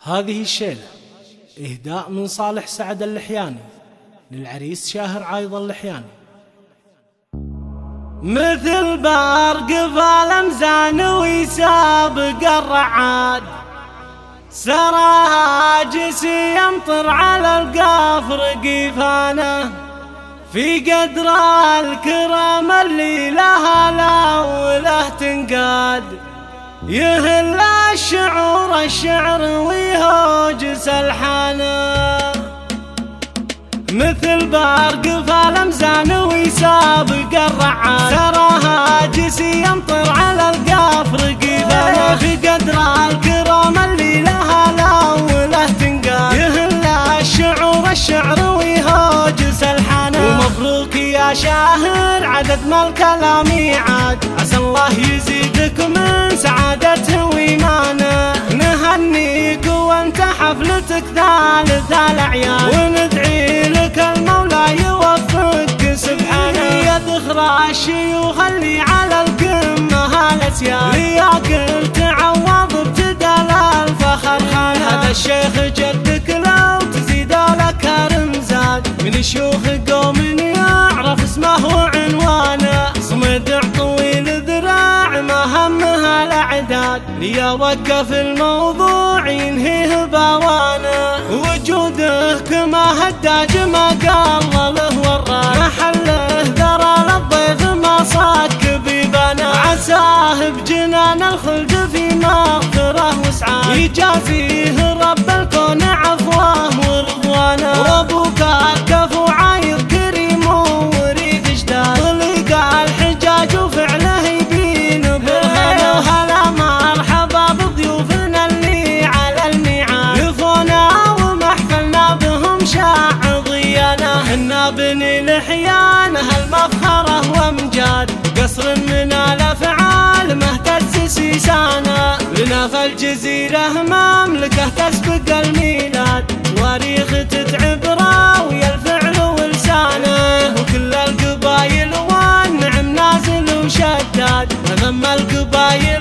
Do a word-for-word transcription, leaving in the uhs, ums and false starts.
هذه الشيلة إهداء من صالح سعد اللحياني للعريس شاهر عايض اللحياني. مثل برق فالمزان ويسابق الرعاد، سراجس يمطر على القفر قيفانه، في قدر الكرم اللي لها لا وله تنقاد، يهل الشعور الشعر ويهوجس الحانه. مثل برق فالمزان ويسابق الرعاد، سراجس يمطر على القفر قيفانه، في قدر الكرم اللي لها لا وله تنقاد، يهل الشعور الشعر ويهوجس الحانه. ومبروك يا شاهر عدد ما الكلام يعاد، عسى الله يزيدك من سعادته وإيمانه، نهنيك وانت حفلتك ثالث الأعياد، وندعي لك المولى يوفقك سبحانه، يا ذخر الشيوخ اللي على القمة هالأسياد، لياكل تعوض ابتدى الفخر خانه. هذا الشيخ جدك لو تزيد لك رمزاد، من شيوخ قوم يعرف اسمه وعنوانه، صمدع طويل ذراع ما همها الأعداد، ليا وقف الموضوع ينهيه بوانه، وجوده كما هداج ما قال له وراه، محله ذرى للضيف ما صك بيبانه، عساه بجنان الخلد في مغفره وسعاد، يجازيه رب الكون عفوه ورضوانه، وابوك الكفو عايض كريم وريد جداد، طلق الحجاج وفعله يبين برهانه، وهلا مرحبا بضيوفنا اللي على الميعاد، لفونا ومحفلنا بهم شاع ضيانه، حنا بني لحيانه المفخره وامجاد، قصر من الافعال مهتز سيسانه، لنا في الجزيره مملكه تسبق الميلاد، تواريخ تتعبره ويا الفعل ولسانه، وكل القبايل والنعم نازل وشداد، ثم القبايل